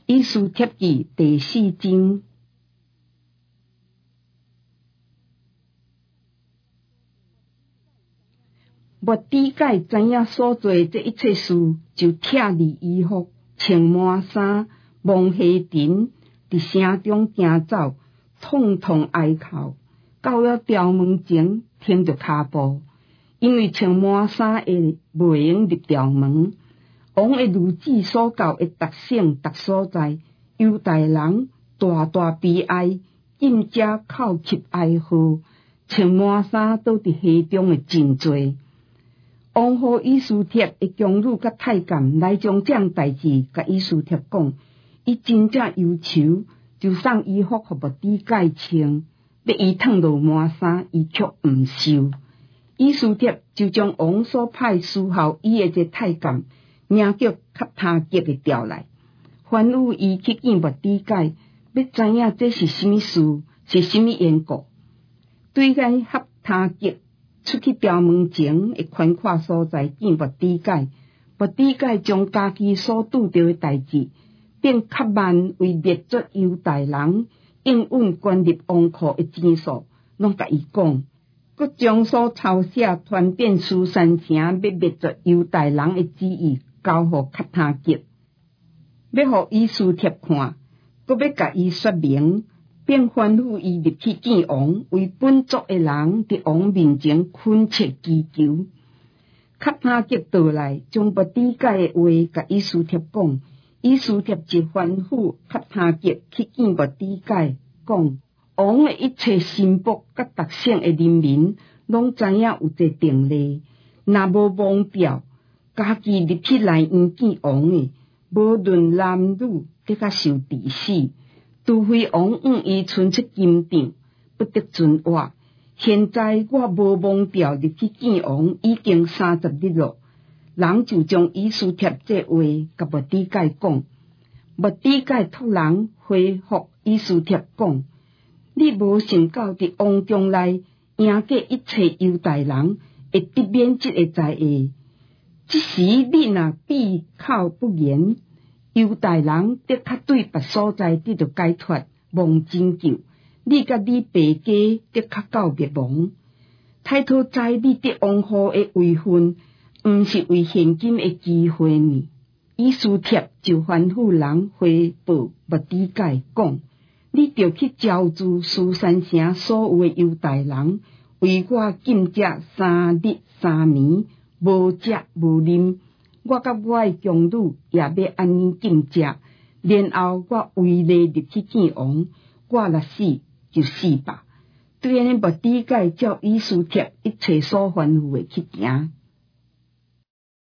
以斯帖记第4章。末底改知影所做这一切事，就拆离衣服，穿满衫，蒙下尘，伫城中行走，痛痛哀哭，到了朝门前，停着脚步，因为穿满衫会袂用入朝门。王的如旨所教的逐省逐所在，犹大人大大悲哀，禁者哭泣哀号，穿满衫倒伫溪中的真多。王予以斯帖的宫女甲太监来将这样代志甲以斯帖讲，伊真正忧愁，就送衣服互末底改穿，要伊烫落满衫，伊却毋受。以斯帖就将王所派侍候伊的这太监名叫卡他吉的调来，吩咐伊去见末底改，要知影这是什么事，是什么缘故。对个卡他吉出去朝门前的宽阔所在见末底改，末底改将家己所拄到的代志，并较慢为列作犹大人应允捐入王库的钱数，拢甲伊讲，佮将所抄写传遍苏珊城要灭作犹大人的旨意交互卡他吉，要互以斯帖看，佮要甲伊说明，并吩咐伊入去见王，为本族的人伫王面前恳切祈求。卡他吉倒来，将末底改的话甲以斯帖讲，以斯帖就吩咐卡他吉去见末底改，讲王的一切臣仆甲逐省的人民，拢知影有这定例，若无忘掉，家己入去内院见王的，无论男女，得甲受治死。除非王伊伸出金杖，不得准活。现在我无忘掉入去见王，已经30日了。人就将以斯帖这话甲末底改讲，末底改托人回复以斯帖讲，你无想到伫王宫内赢过一切犹大人，会得免这个灾厄。即时你若闭口不言，犹大人得较对别所在得到解脱，蒙拯救。你甲你爸家得较到灭亡。太托知你得王后的位分，毋是为现今的机会呢。以斯帖就吩咐人回报末底改讲，你着去招聚苏珊城所有的犹大人，为我禁食3日3年，无食无啉。我甲我的宫女也要安尼禁食，然后我违例入去见王，我若死就死吧。对安尼末底改照以斯帖一切所吩咐的去行。